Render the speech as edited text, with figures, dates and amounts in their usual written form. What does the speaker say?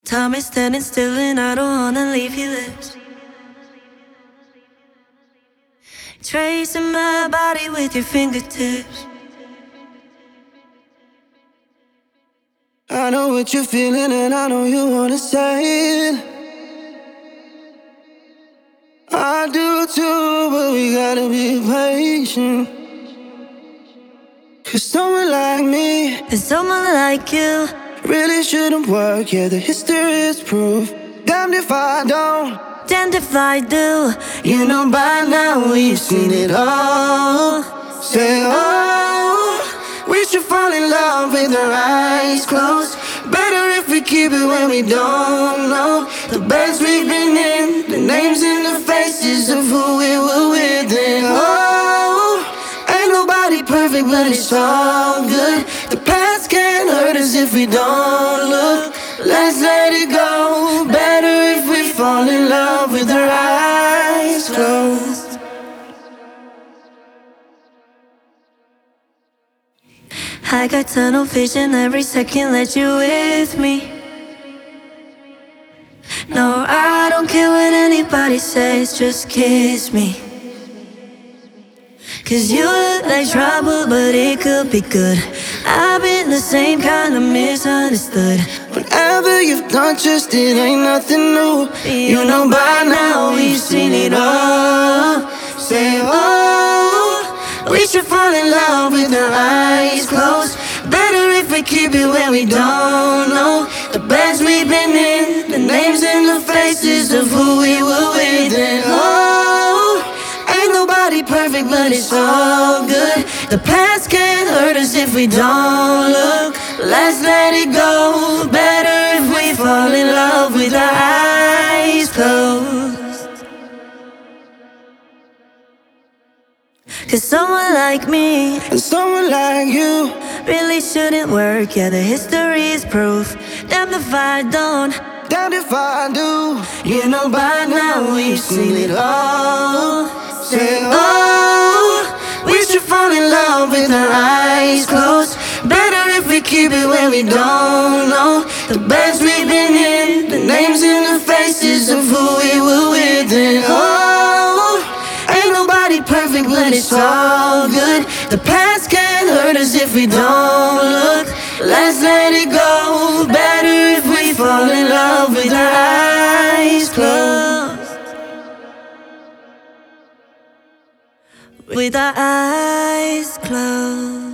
Time is standing still and I don't wanna leave your lips. Tracing my body with your fingertips. I know what you're feeling and I know you wanna say it. I do too, but we gotta be patient. 'Cause someone like me And someone like you really shouldn't work, yeah, the history is proof. Damned if I don't, damned if I do. you know by now we've seen it all. Say, oh, we should fall in love with our eyes closed. Better if we keep it when we don't know the beds we've been in, the names and the faces of who we were with. And oh, ain't nobody perfect, but it's all good. The past can't hurt us if we don't look. Let's let it go. Better if we fall in love with our eyes closed. I got tunnel vision every second that you with me. No, I don't care what anybody says, just kiss me. 'Cause you look like trouble, but it could be good. I've been the same kind of misunderstood. Whatever you've done, just it ain't nothing new. You know by now we've seen it all. Say, oh, we should fall in love with our eyes closed. Better if we keep it when we don't know the beds we've been in, the names and the faces of who we were with. And oh, ain't nobody perfect, but it's all good. The past can't hurt us if we don't look. Let's let it go. Better if we fall in love with our eyes closed. 'Cause someone like me And someone like you really shouldn't work, yeah, the history is proof. Damn if I don't, damned if I do. You know by now we've seen it all. Say, oh, we should fall in love with our eyes closed. Better if we keep it when we don't know the beds we've been in, the names and the faces of who we were with. And oh, ain't nobody perfect, but it's all good. The past can't hurt us if we don't look. Let's let it go. Better if we fall in love with our eyes closed. with our eyes closed.